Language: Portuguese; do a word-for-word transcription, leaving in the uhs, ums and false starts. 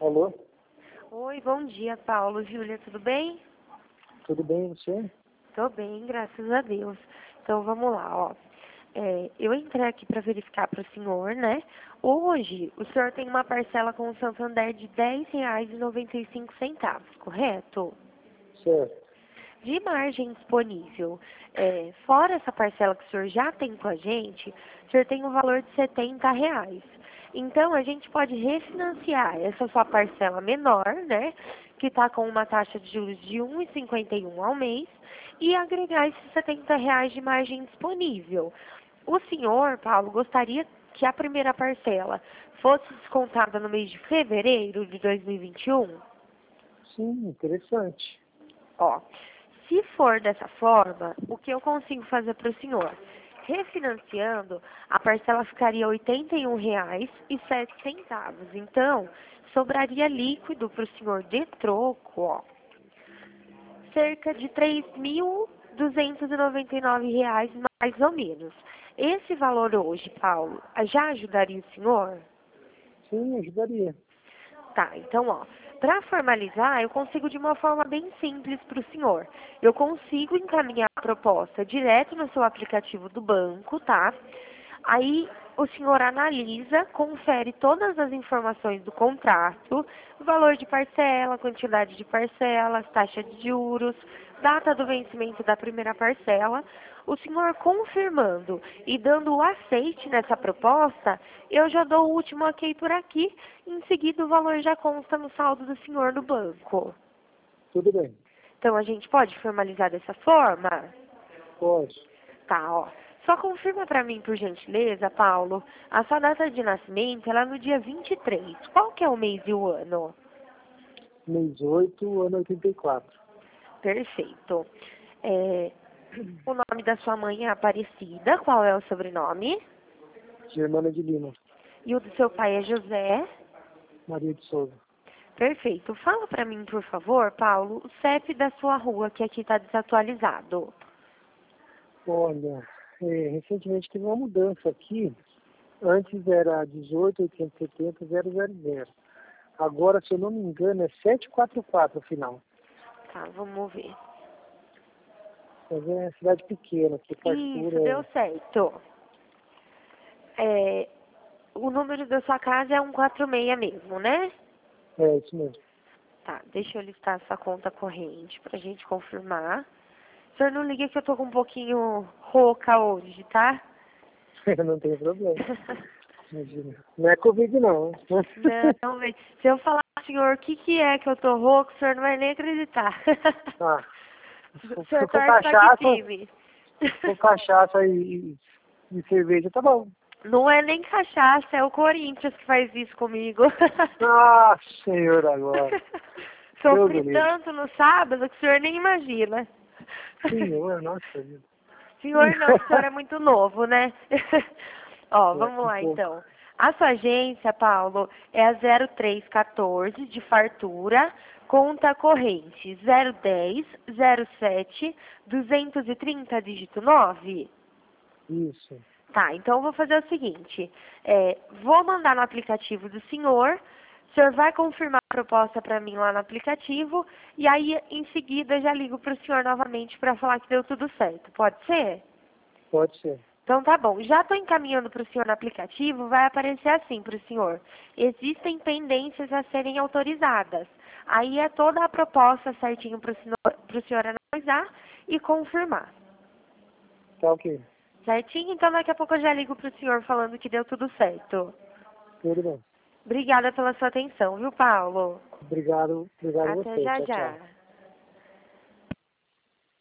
Alô? Oi, bom dia, Paulo. Júlia, tudo bem? Tudo bem, você? Tô bem, graças a Deus. Então, vamos lá, ó. É, eu entrei aqui para verificar para o senhor, né? Hoje, o senhor tem uma parcela com o Santander de dez reais e noventa e cinco centavos, correto? Certo. De margem disponível, é, fora essa parcela que o senhor já tem com a gente, o senhor tem um valor de setenta reais. Então, a gente pode refinanciar essa sua parcela menor, né, que está com uma taxa de juros de um vírgula cinquenta e um ao mês, e agregar esses setenta reais de margem disponível. O senhor, Paulo, gostaria que a primeira parcela fosse descontada no mês de fevereiro de dois mil e vinte e um? Sim, interessante. Ó, se for dessa forma, o que eu consigo fazer para o senhor? Refinanciando, a parcela ficaria oitenta e um reais e sete centavos. Então, sobraria líquido para o senhor de troco, ó, cerca de três mil duzentos e noventa e nove reais mais ou menos. Esse valor hoje, Paulo, já ajudaria o senhor? Sim, ajudaria. Tá, então, ó, para formalizar, eu consigo de uma forma bem simples para o senhor. Eu consigo encaminhar a proposta direto no seu aplicativo do banco, tá? Aí o senhor analisa, confere todas as informações do contrato, valor de parcela, quantidade de parcelas, taxa de juros, data do vencimento da primeira parcela. O senhor confirmando e dando o aceite nessa proposta, eu já dou o último ok por aqui. Em seguida, o valor já consta no saldo do senhor no banco. Tudo bem. Então, a gente pode formalizar dessa forma? Posso. Tá, ó. Só confirma pra mim, por gentileza, Paulo, a sua data de nascimento, ela é no dia vinte e três. Qual que é o mês e o ano? Mês oito, ano oitenta e quatro. Perfeito. É, o nome da sua mãe é Aparecida. Qual é o sobrenome? Germana de Lima. E o do seu pai é José. Maria de Souza. Perfeito. Fala pra mim, por favor, Paulo, o C E P da sua rua, que aqui tá desatualizado. Olha, é, recentemente teve uma mudança aqui. Antes era dezoito, oitocentos e setenta, zero zero zero. Agora, se eu não me engano, é setecentos e quarenta e quatro o final. Tá, vamos ver. Mas é uma cidade pequena, que Isso, fartura deu é... certo. É, o número da sua casa é cento e quarenta e seis mesmo, né? É, isso mesmo. Tá, deixa eu listar essa conta corrente pra gente confirmar. O senhor não liga que eu tô com um pouquinho rouca hoje, tá? Não tem problema. Imagina. Não é Covid, não. Não, mas se eu falar, senhor, o que que é que eu tô rouco, o senhor não vai nem acreditar. Ah, O se senhor for torce pra que cachaça, time? se for cachaça e, e cerveja, tá bom. Não é nem cachaça, é o Corinthians que faz isso comigo. Ah, senhor, agora. Deus Sofri do livre. tanto no sábado que o senhor nem imagina. Senhor, nossa vida. Senhor não, o senhor é muito novo, né? Ó, É, vamos um lá pouco. então. A sua agência, Paulo, é a zero três quatorze de fartura, conta corrente zero dez zero sete duzentos e trinta dígito nove. Isso. Tá, então eu vou fazer o seguinte, é, vou mandar no aplicativo do senhor, o senhor vai confirmar a proposta para mim lá no aplicativo, e aí em seguida já ligo para o senhor novamente para falar que deu tudo certo, pode ser? Pode ser. Então tá bom, já estou encaminhando para o senhor no aplicativo, vai aparecer assim para o senhor, existem pendências a serem autorizadas, aí é toda a proposta certinho para o senhor, pro senhor analisar e confirmar. Tá ok. Certinho? Então daqui a pouco eu já ligo pro senhor falando que deu tudo certo. Tudo bem. Obrigada pela sua atenção, viu, Paulo? Obrigado, obrigado a Até você. já Tchau, tchau. já.